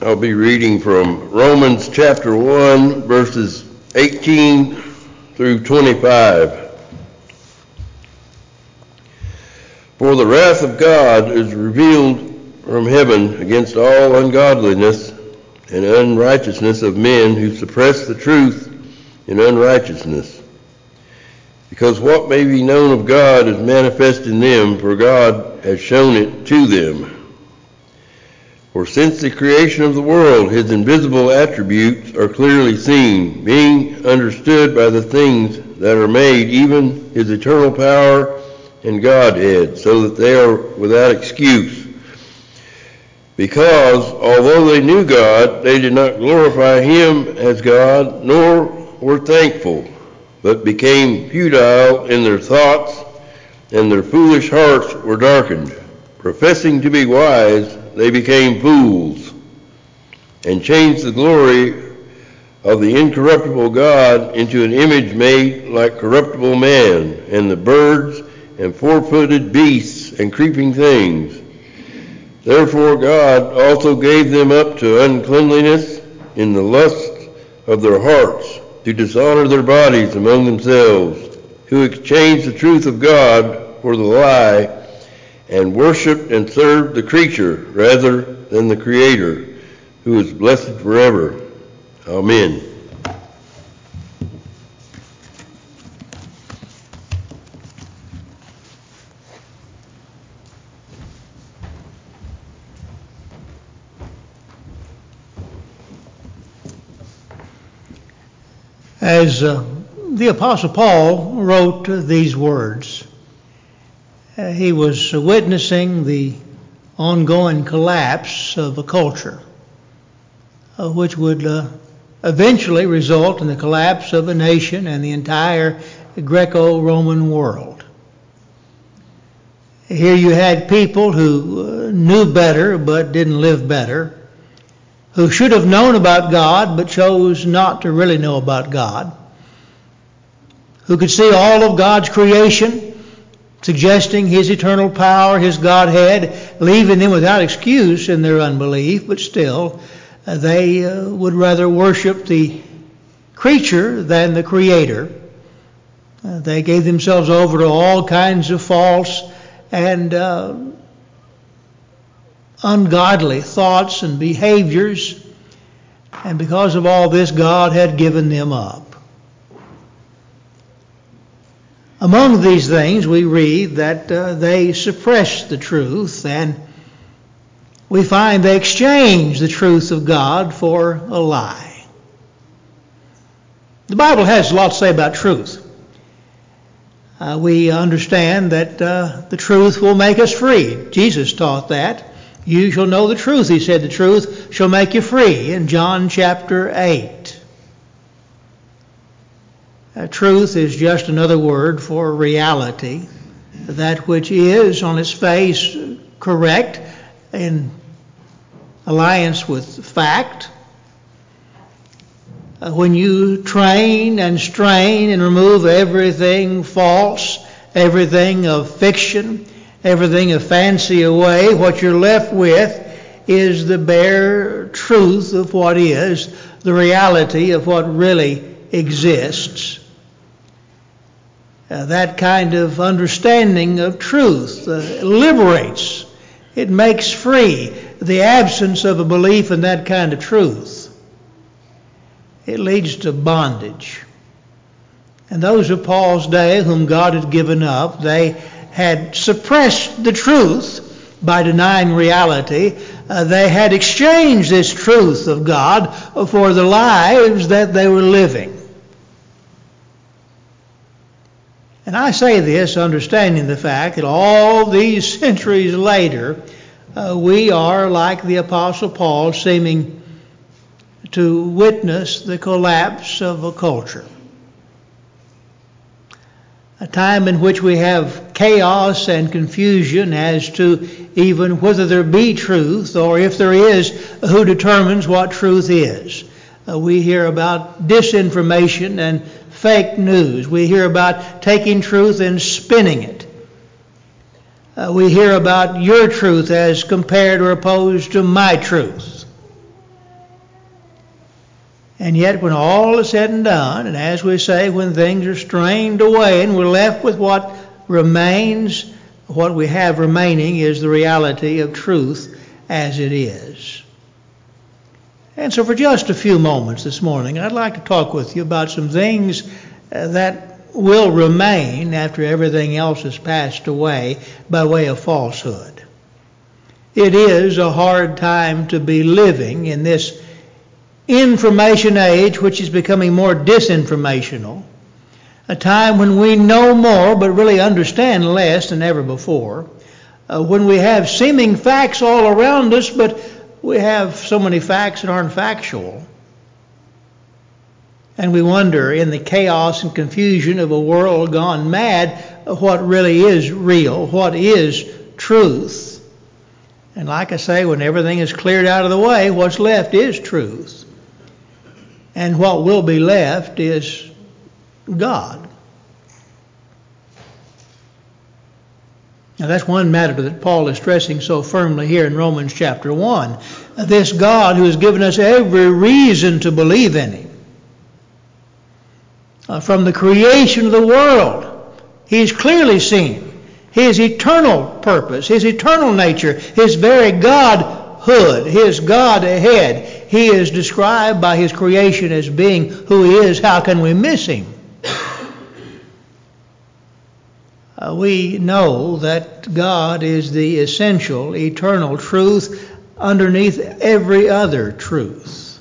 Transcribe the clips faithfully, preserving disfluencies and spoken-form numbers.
I'll be reading from Romans chapter one, verses eighteen through twenty-five. For the wrath of God is revealed from heaven against all ungodliness and unrighteousness of men who suppress the truth in unrighteousness. Because what may be known of God is manifest in them, for God has shown it to them. For since the creation of the world, his invisible attributes are clearly seen, being understood by the things that are made, even his eternal power and Godhead, so that they are without excuse. Because, although they knew God, they did not glorify him as God, nor were thankful, but became futile in their thoughts, and their foolish hearts were darkened. Professing to be wise, they became fools, and changed the glory of the incorruptible God into an image made like corruptible man, and the birds, and four-footed beasts, and creeping things. Therefore God also gave them up to uncleanliness in the lust of their hearts, to dishonor their bodies among themselves, who exchanged the truth of God for the lie, and worshiped and served the creature rather than the Creator, who is blessed forever. Amen. As uh, the Apostle Paul wrote these words, uh, he was witnessing the ongoing collapse of a culture, uh, which would uh, eventually result in the collapse of a nation and the entire Greco-Roman world. Here you had people who uh, knew better but didn't live better, who should have known about God but chose not to really know about God, who could see all of God's creation, suggesting his eternal power, his Godhead, leaving them without excuse in their unbelief, but still uh, they uh, would rather worship the creature than the Creator. Uh, they gave themselves over to all kinds of false and uh, ungodly thoughts and behaviors, and because of all this, God had given them up. Among these things, we read that uh, they suppressed the truth, and we find they exchanged the truth of God for a lie. The Bible has a lot to say about truth. Uh, we understand that uh, the truth will make us free. Jesus taught that. You shall know the truth, he said. The truth shall make you free in John chapter eight. Uh, truth is just another word for reality, that which is on its face correct in alliance with fact. Uh, when you train and strain and remove everything false, everything of fiction, everything of fancy away, what you're left with is the bare truth of what is, the reality of what really exists. Uh, that kind of understanding of truth uh, liberates. It makes free. The absence of a belief in that kind of truth, it leads to bondage. And those of Paul's day whom God had given up, they had suppressed the truth by denying reality. Uh, they had exchanged this truth of God for the lives that they were living. And I say this understanding the fact that all these centuries later, uh, we are, like the Apostle Paul, seeming to witness the collapse of a culture. A time in which we have chaos and confusion as to even whether there be truth, or if there is, who determines what truth is. Uh, we hear about disinformation and fake news. We hear about taking truth and spinning it. Uh, we hear about your truth as compared or opposed to my truth. And yet when all is said and done, and as we say, when things are strained away and we're left with what remains, what we have remaining is the reality of truth as it is. And so for just a few moments this morning, I'd like to talk with you about some things uh, that will remain after everything else has passed away by way of falsehood. It is a hard time to be living in this information age, which is becoming more disinformational, a time when we know more but really understand less than ever before, uh, when we have seeming facts all around us, but we have so many facts that aren't factual. And we wonder, in the chaos and confusion of a world gone mad, what really is real, what is truth. And like I say, when everything is cleared out of the way, what's left is truth. And what will be left is God. Now that's one matter that Paul is stressing so firmly here in Romans chapter one. This God who has given us every reason to believe in Him. Uh, from the creation of the world, He's clearly seen His eternal purpose, His eternal nature, His very Godhood, His Godhead. He is described by His creation as being who He is. How can we miss Him? Uh, we know that God is the essential, eternal truth underneath every other truth.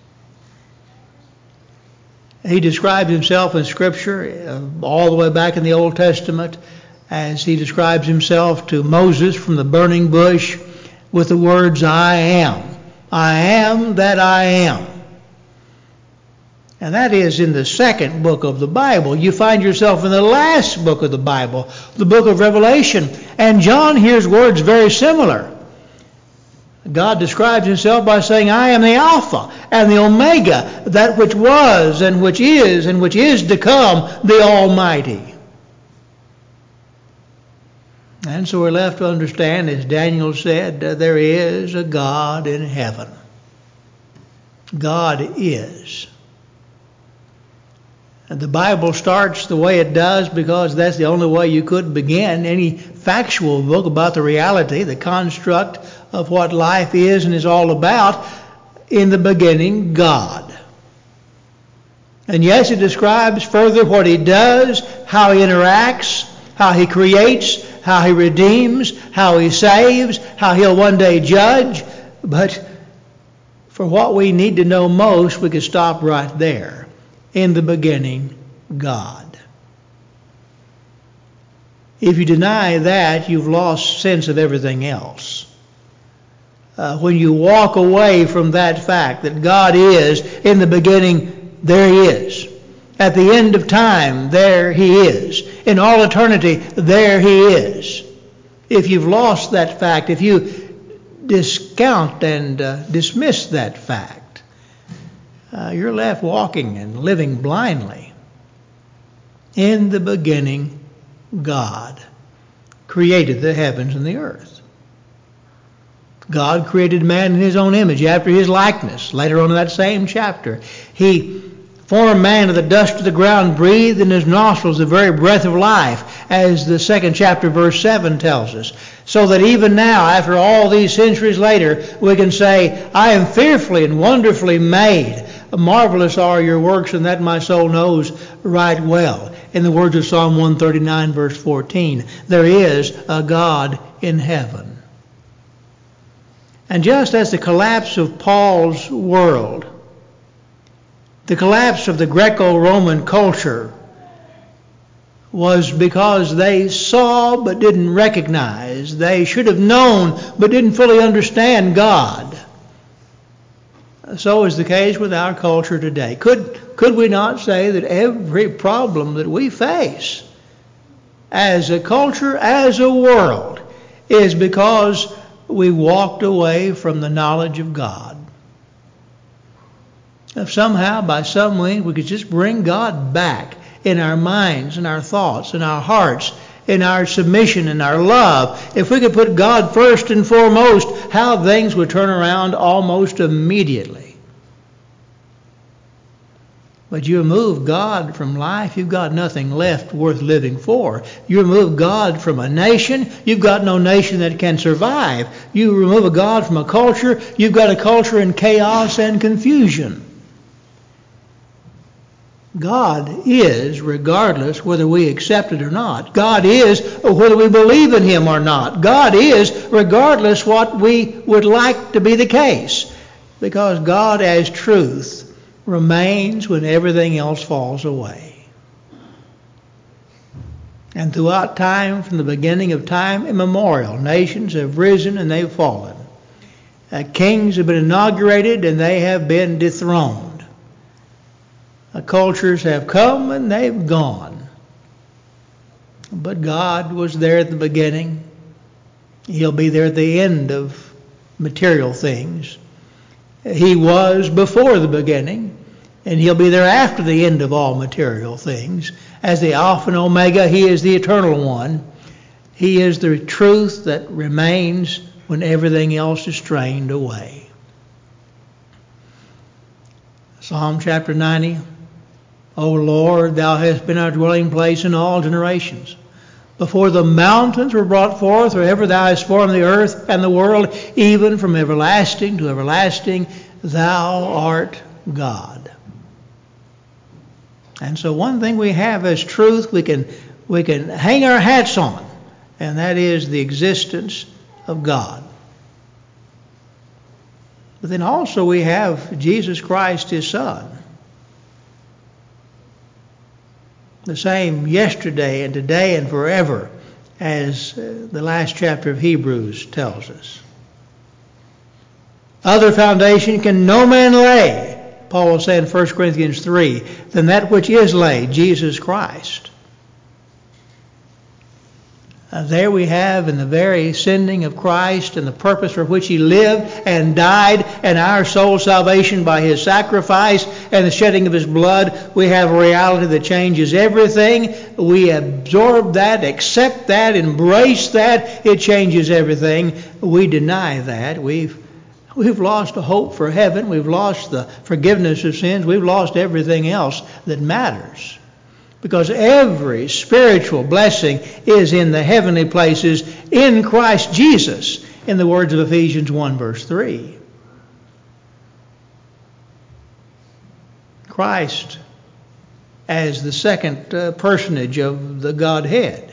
He describes Himself in Scripture, uh, all the way back in the Old Testament, as He describes Himself to Moses from the burning bush with the words, I am. I am that I am. And that is in the second book of the Bible. You find yourself in the last book of the Bible, the book of Revelation. And John hears words very similar. God describes Himself by saying, I am the Alpha and the Omega, that which was and which is and which is to come, the Almighty. And so we're left to understand, as Daniel said, uh, there is a God in heaven. God is. And the Bible starts the way it does because that's the only way you could begin any factual book about the reality, the construct of what life is and is all about. In the beginning, God. And yes, it describes further what He does, how He interacts, how He creates, how He redeems, how He saves, how He'll one day judge. But for what we need to know most, we could stop right there. In the beginning, God. If you deny that, you've lost sense of everything else. Uh, when you walk away from that fact that God is, in the beginning, there He is. At the end of time, there He is. In all eternity, there He is. If you've lost that fact, if you discount and uh, dismiss that fact, uh, you're left walking and living blindly. In the beginning, God created the heavens and the earth. God created man in His own image, after His likeness. Later on in that same chapter, He formed man of the dust of the ground, breathed in his nostrils the very breath of life, as the second chapter, verse seven tells us. So that even now, after all these centuries later, we can say, I am fearfully and wonderfully made. Marvelous are your works, and that my soul knows right well. In the words of Psalm one thirty-nine, verse fourteen, there is a God in heaven. And just as the collapse of Paul's world, the collapse of the Greco-Roman culture, was because they saw but didn't recognize. They should have known but didn't fully understand God. So is the case with our culture today. Could, could we not say that every problem that we face as a culture, as a world, is because we walked away from the knowledge of God? If somehow, by some means, we could just bring God back in our minds, in our thoughts, in our hearts, in our submission, in our love, if we could put God first and foremost, how things would turn around almost immediately. But you remove God from life, you've got nothing left worth living for. You remove God from a nation, you've got no nation that can survive. You remove a God from a culture, you've got a culture in chaos and confusion. God is, regardless whether we accept it or not. God is, whether we believe in Him or not. God is, regardless what we would like to be the case. Because God as truth remains when everything else falls away. And throughout time, from the beginning of time immemorial, nations have risen and they've fallen. Uh, kings have been inaugurated and they have been dethroned. Uh, cultures have come and they've gone. But God was there at the beginning. He'll be there at the end of material things. He was before the beginning, and He'll be there after the end of all material things. As the Alpha and Omega, He is the eternal one. He is the truth that remains when everything else is strained away. Psalm chapter ninety, O Lord, Thou hast been our dwelling place in all generations. Before the mountains were brought forth, or ever Thou hast formed the earth and the world, even from everlasting to everlasting, Thou art God. And so one thing we have as truth we can we can hang our hats on, and that is the existence of God. But then also we have Jesus Christ, His Son. The same yesterday and today and forever, as the last chapter of Hebrews tells us. Other foundation can no man lay, Paul said in First Corinthians three, than that which is laid, Jesus Christ. Uh, there we have in the very sending of Christ and the purpose for which He lived and died, and our soul salvation by His sacrifice and the shedding of His blood, we have a reality that changes everything. We absorb that, accept that, embrace that. It changes everything. We deny that. We've We've lost a hope for heaven. We've lost the forgiveness of sins. We've lost everything else that matters. Because every spiritual blessing is in the heavenly places in Christ Jesus, in the words of Ephesians one verse three. Christ as the second uh, personage of the Godhead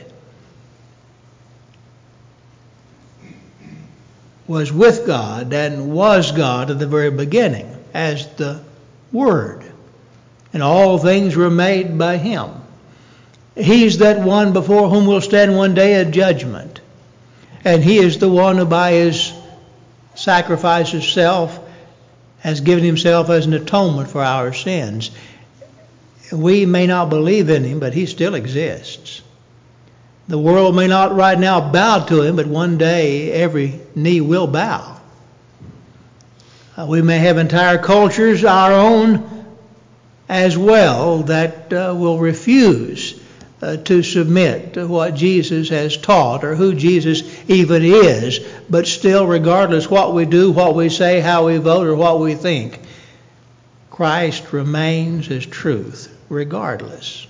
was with God and was God at the very beginning as the Word. And all things were made by Him. He's that one before whom we'll stand one day at judgment. And He is the one who by His sacrifice of self has given Himself as an atonement for our sins. We may not believe in Him, but He still exists. The world may not right now bow to Him, but one day every knee will bow. Uh, we may have entire cultures, our own as well, that uh, will refuse uh, to submit to what Jesus has taught or who Jesus even is. But still, regardless what we do, what we say, how we vote, or what we think, Christ remains as truth regardless.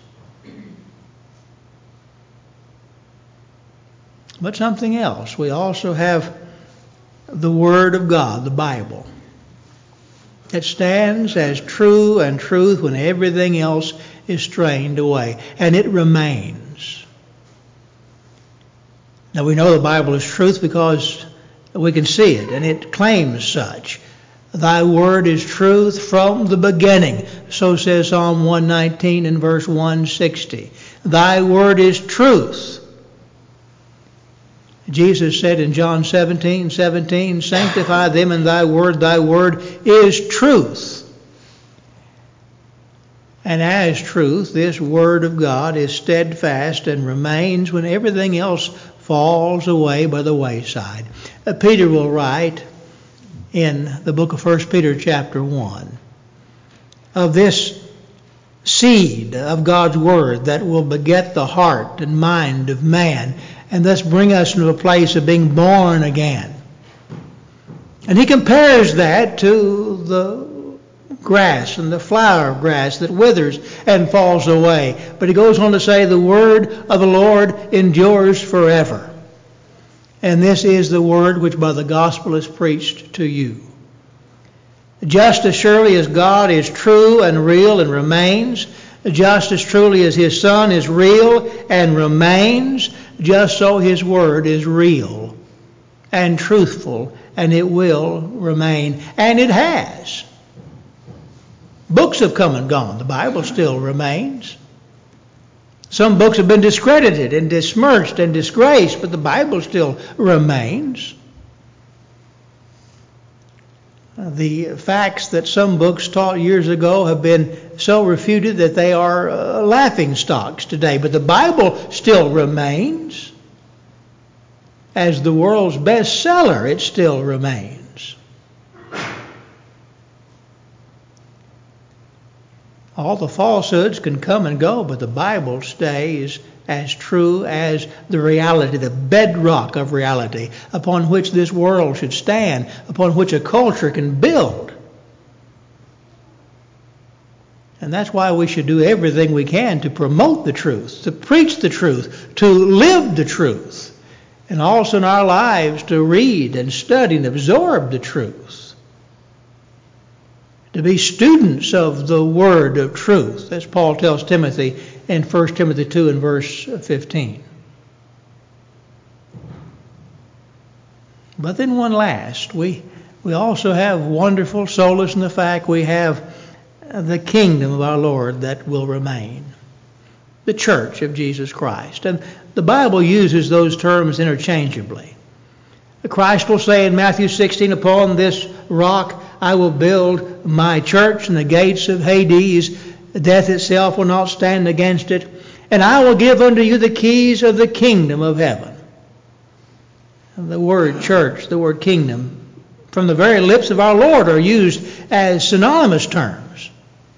But something else. We also have the Word of God, the Bible. It stands as true and truth when everything else is strained away. And it remains. Now we know the Bible is truth because we can see it, and it claims such. Thy word is truth from the beginning. So says Psalm one nineteen and verse one sixty. Thy word is truth. Jesus said in John seventeen seventeen, sanctify them in thy word. Thy word is truth. And as truth, this word of God is steadfast and remains when everything else falls away by the wayside. Uh, Peter will write in the book of First Peter chapter one of this seed of God's word that will beget the heart and mind of man, and thus bring us into a place of being born again. And he compares that to the grass and the flower of grass that withers and falls away. But he goes on to say, the word of the Lord endures forever. And this is the word which by the gospel is preached to you. Just as surely as God is true and real and remains, just as truly as his Son is real and remains, just so his word is real and truthful, and it will remain. And it has. Books have come and gone. The Bible still remains. Some books have been discredited and besmirched and disgraced, but the Bible still remains. The facts that some books taught years ago have been so refuted that they are uh, laughing stocks today. But the Bible still remains. As the world's bestseller, it still remains. All the falsehoods can come and go, but the Bible stays as true as the reality, the bedrock of reality, upon which this world should stand, upon which a culture can build. And that's why we should do everything we can to promote the truth, to preach the truth, to live the truth, and also in our lives to read and study and absorb the truth. To be students of the word of truth, as Paul tells Timothy in First Timothy two and verse fifteen. But then one last, we we also have wonderful solace in the fact we have the kingdom of our Lord that will remain. The church of Jesus Christ. And the Bible uses those terms interchangeably. Christ will say in Matthew sixteen, upon this rock I will build my church, and the gates of Hades, death itself, will not stand against it. And I will give unto you the keys of the kingdom of heaven. And the word church, the word kingdom, from the very lips of our Lord are used as synonymous terms.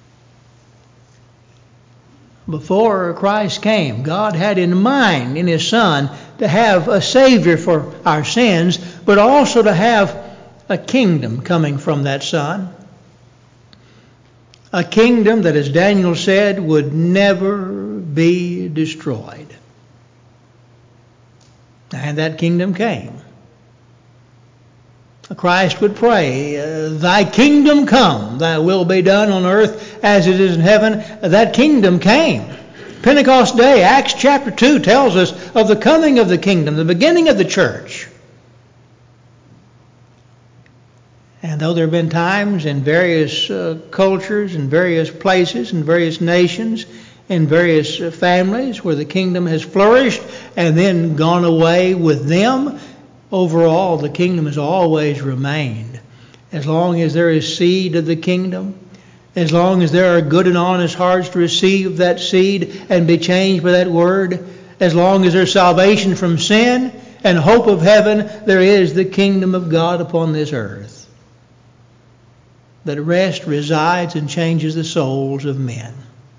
Before Christ came, God had in mind in his Son to have a Savior for our sins, but also to have a kingdom coming from that Son. A kingdom that, as Daniel said, would never be destroyed. And that kingdom came. Christ would pray, thy kingdom come, thy will be done on earth as it is in heaven. That kingdom came. Pentecost Day, Acts chapter two tells us of the coming of the kingdom, the beginning of the church. And though there have been times in various uh, cultures, in various places, in various nations, in various uh, families where the kingdom has flourished and then gone away with them, overall the kingdom has always remained. As long as there is seed of the kingdom, as long as there are good and honest hearts to receive that seed and be changed by that word, as long as there's salvation from sin and hope of heaven, there is the kingdom of God upon this earth that rests, resides, and changes the souls of men.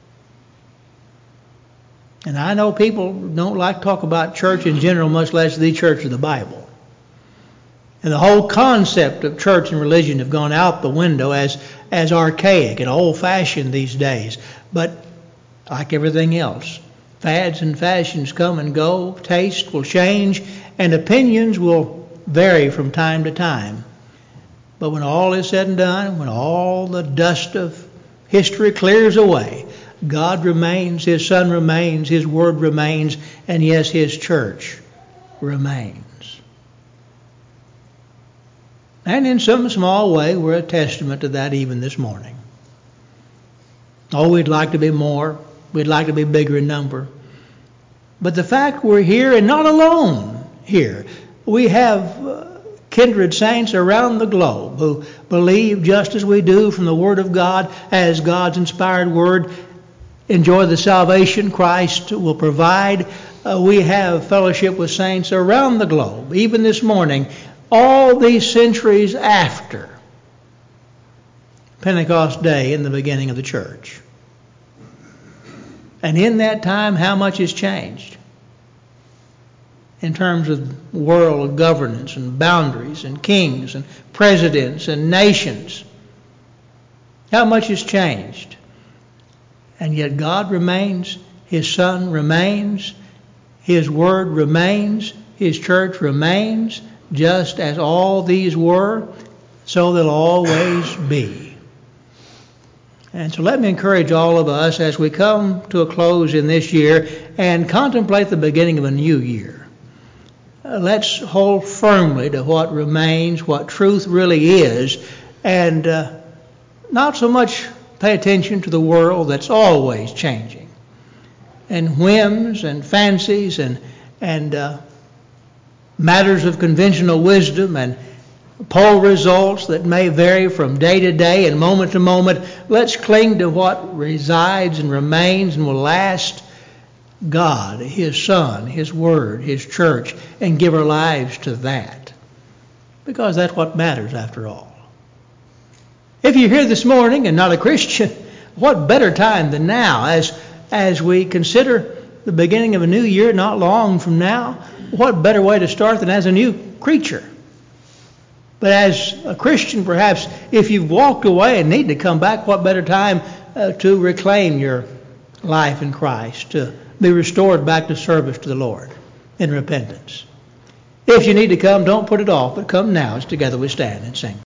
And I know people don't like to talk about church in general, much less the church of the Bible. And the whole concept of church and religion have gone out the window as, as archaic and old-fashioned these days. But like everything else, fads and fashions come and go, taste will change, and opinions will vary from time to time. But when all is said and done, when all the dust of history clears away, God remains, his Son remains, his word remains, and yes, his church remains. And in some small way, we're a testament to that even this morning. Oh, we'd like to be more. We'd like to be bigger in number. But the fact we're here, and not alone here, we have uh, kindred saints around the globe who believe just as we do from the Word of God, as God's inspired Word, enjoy the salvation Christ will provide. Uh, we have fellowship with saints around the globe, even this morning, all these centuries after Pentecost Day in the beginning of the church. And in that time, how much has changed in terms of world governance and boundaries and kings and presidents and nations how much has changed. And yet God remains, His Son remains, His Word remains, His church remains, just as all these were, so they'll always be. And so let me encourage all of us as we come to a close in this year and contemplate the beginning of a new year. Uh, let's hold firmly to what remains, what truth really is, and uh, not so much pay attention to the world that's always changing, and whims and fancies and, and uh, matters of conventional wisdom and poll results that may vary from day to day and moment to moment. Let's cling to what resides and remains and will last: God, His Son, His Word, His church, and give our lives to that. Because that's what matters after all. If you're here this morning and not a Christian, what better time than now as, as we consider the beginning of a new year not long from now? What better way to start than as a new creature? But as a Christian, perhaps, if you've walked away and need to come back, what better time uh, to reclaim your life in Christ, to be restored back to service to the Lord in repentance. If you need to come, don't put it off, but come now as together we stand and sing.